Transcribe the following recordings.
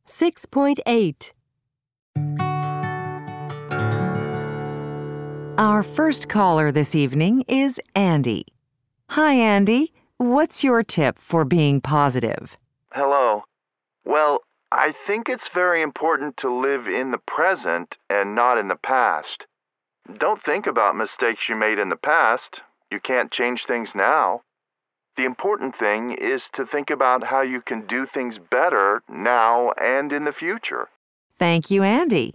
6.8. Our first caller this evening is Andy. Hi, Andy. What's your tip for being positive? Hello. Well, I think it's very important to live in the present and not in the past. Don't think about mistakes you made in the past. You can't change things now. The important thing is to think about how you can do things better now and in the future. Thank you, Andy.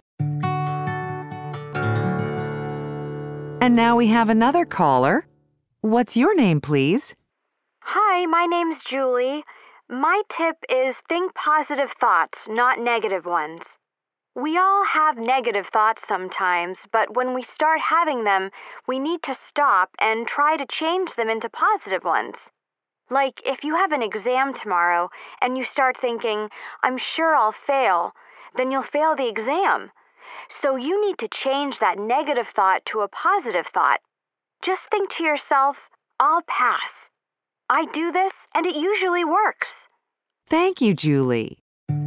And now we have another caller. What's your name, please? Hi, my name's Julie. My tip is think positive thoughts, not negative ones. We all have negative thoughts sometimes, but when we start having them, we need to stop and try to change them into positive ones. Like if you have an exam tomorrow and you start thinking, I'm sure I'll fail, then you'll fail the exam. So you need to change that negative thought to a positive thought. Just think to yourself, I'll pass. I do this and it usually works. Thank you, Julie.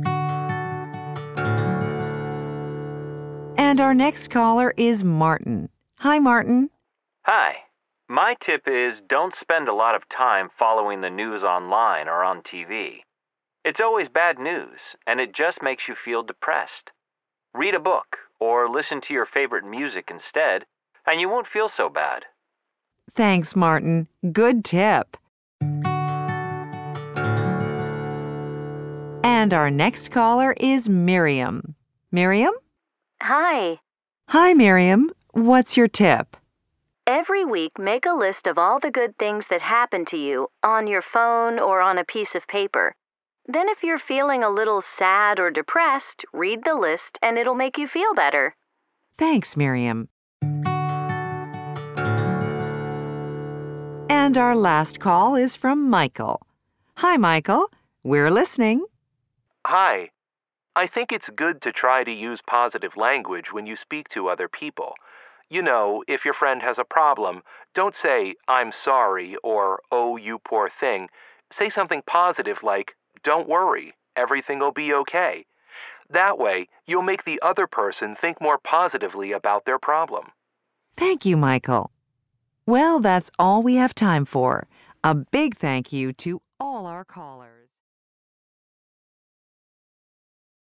And our next caller is Martin. Hi, Martin. Hi. My tip is don't spend a lot of time following the news online or on TV. It's always bad news, and it just makes you feel depressed. Read a book or listen to your favorite music instead, and you won't feel so bad. Thanks, Martin. Good tip. And our next caller is Miriam. Miriam? Hi. Hi, Miriam. What's your tip? Every week, make a list of all the good things that happened to you on your phone or on a piece of paper. Then if you're feeling a little sad or depressed, read the list and it'll make you feel better. Thanks, Miriam. And our last call is from Michael. Hi, Michael. We're listening. Hi. I think it's good to try to use positive language when you speak to other people. You know, if your friend has a problem, don't say, I'm sorry, or, oh, you poor thing. Say something positive like, don't worry, everything will be okay. That way, you'll make the other person think more positively about their problem. Thank you, Michael. Well, that's all we have time for. A big thank you to all our callers.